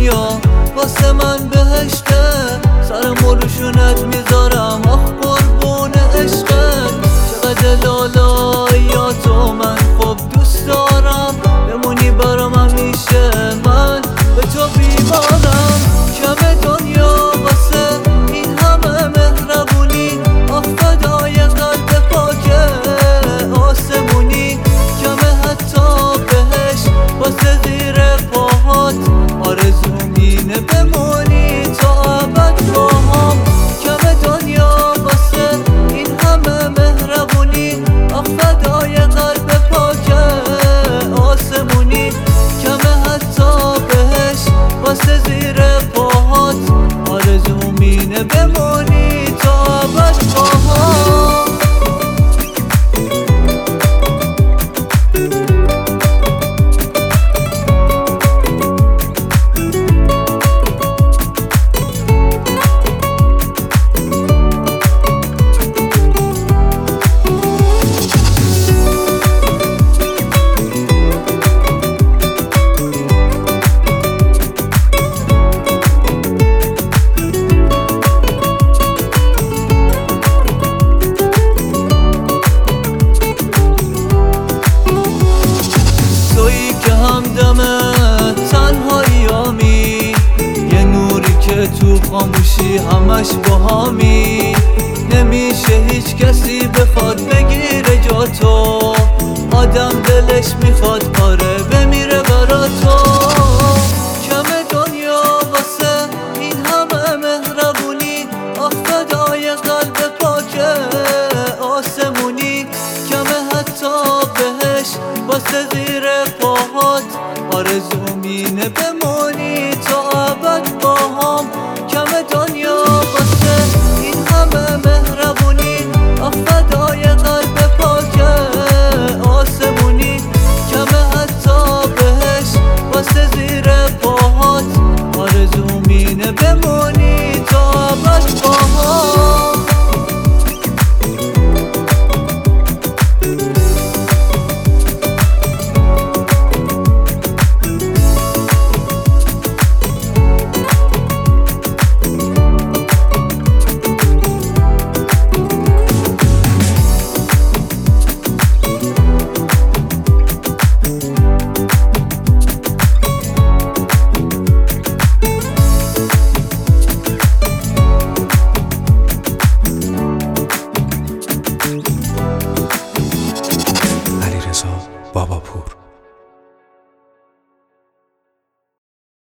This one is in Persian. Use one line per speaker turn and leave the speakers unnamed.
دنیا واسه من بهشته، سرم و روشونت میذارم آخ قربون عشقت. چقدر لالا یا تو من خوب دوست دارم، بمونی برام همیشه، من به تو بیمارم. کم دنیا واسه این همه مهربونی، آخ فدای قلب پاک آسمونی. کم حتی بهش واسه زیر پاهات، آرزوم اینه بمونی تا ابد با هم. کم دنیا واسه این همه مهربونی، آخ فدای قلب پاک آسمونی. کم حتی بهش واسه زیر پاهات، آرزوم اینه بمونی تا ابد با هم. تنهاییامی یه نوری که تو خاموشی همش باهامی، نمیشه هیچ کسی بخواد بگیره جا تو، آدم دلش میخواد آره بمیره برا تو. کم دنیا واسه این همه مهربونی، آخ فدای قلب پاک آسمونی. کم حتی بهش واسه زیر پاهات، آرزوم اینه بمونی تا ابد با هم. کم دنیا واسه این همه مهربونی، آخ فدای قلب پاک آسمونی. کم حتی بهش واسه زیر پاهات، آرزوم اینه بمونی تا ابد با هم.
علیرضا باباپور.